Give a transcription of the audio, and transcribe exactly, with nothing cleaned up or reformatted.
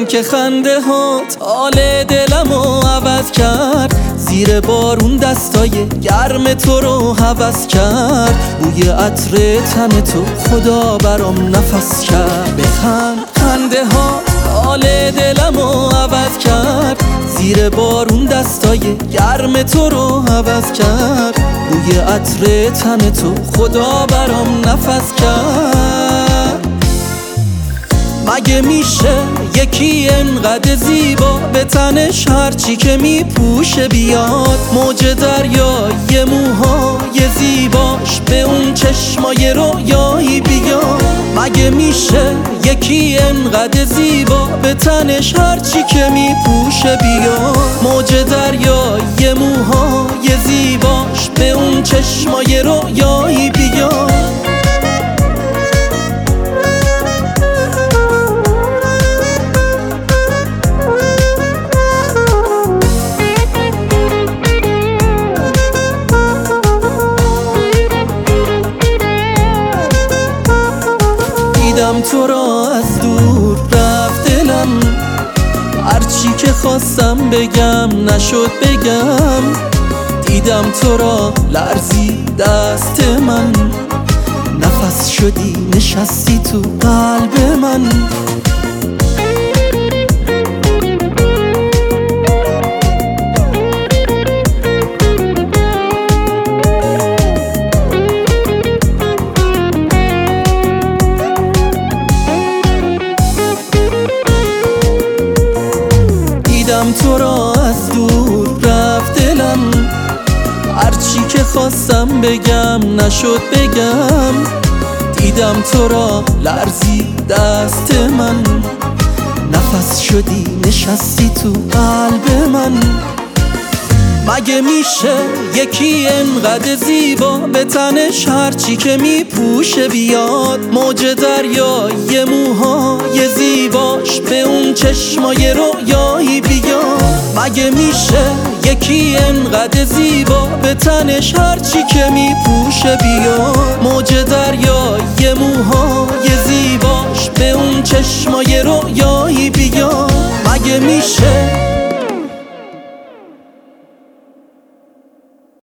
که خنده هات حال دلمو عوض کرد، زیر بارون دستای گرم تو رو هوس کرد، بوی عطر تن تو خدا برام نفس کرد. بخند خنده هات حال دلمو عوض کرد، زیر بارون دستای گرم تو رو هوس کرد، بوی عطر تن تو خدا برام نفس کرد. مگه میشه یکی انقدر زیبا به تنش هرچی که میپوشه بیاد، موج دریای موهای زیباش به اون چشمای رویایی بیاد. مگه میشه یکی انقدر زیبا به تنش هرچی که میپوشه بیاد، موج دریای موهای زیباش به اون چشمای رویایی بیاد. دیدم تو را از دور رفت دلم، هرچی که خواستم بگم نشد بگم. دیدم تو را لرزی دست من، نفس شدی نشستی تو قلب من. دیدم تو را از دور رفت دلم، هرچی که خواستم بگم نشد بگم. دیدم تو را لرزی دست من، نفس شدی نشستی تو قلب من. مگه میشه یکی انقدر زیبا به تنش هرچی که میپوشه بیاد، موج دریای موهای زیباش به اون چشمای رویایی بیاد. مگه میشه یکی انقدر زیبا به تنش هرچی که میپوشه بیاد، موج دریای موهای زیباش به اون چشمای رویایی بیاد. مگه میشه